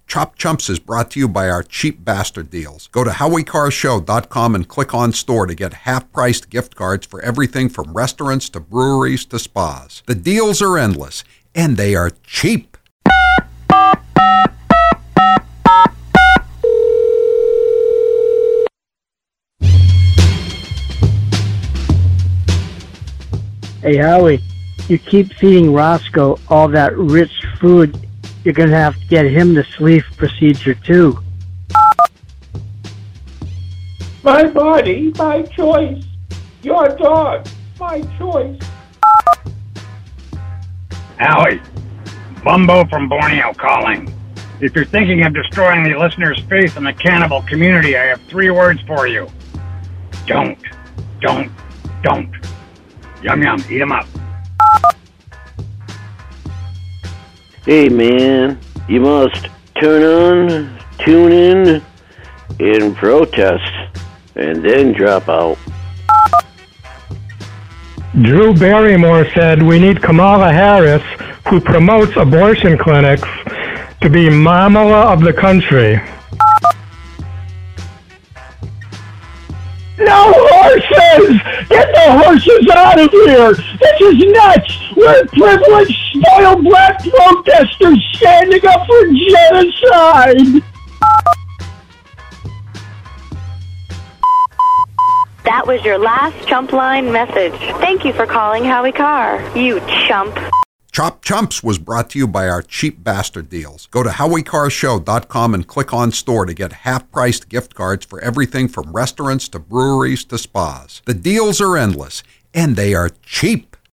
Chop Chumps is brought to you by our cheap bastard deals. Go to HowieCarShow.com and click on store to get half-priced gift cards for everything from restaurants to breweries to spas. The deals are endless, and they are cheap. Hey, Howie, you keep feeding Roscoe all that rich food, you're going to have to get him the sleeve procedure, too. My body, my choice. Your dog, my choice. Howie, Bumbo from Borneo calling. If you're thinking of destroying the listener's faith in the cannibal community, I have 3 words for you. Don't. Yum yum, eat 'em up. Hey man, you must tune in, and protest, and then drop out. Drew Barrymore said we need Kamala Harris, who promotes abortion clinics, to be Mamala of the country. No horses! Get the horses out of here! This is nuts! We're privileged, spoiled black protesters standing up for genocide! That was your last chump line message. Thank you for calling Howie Carr, you chump. Chop Chumps was brought to you by our cheap bastard deals. Go to HowieCarShow.com and click on store to get half-priced gift cards for everything from restaurants to breweries to spas. The deals are endless, and they are cheap.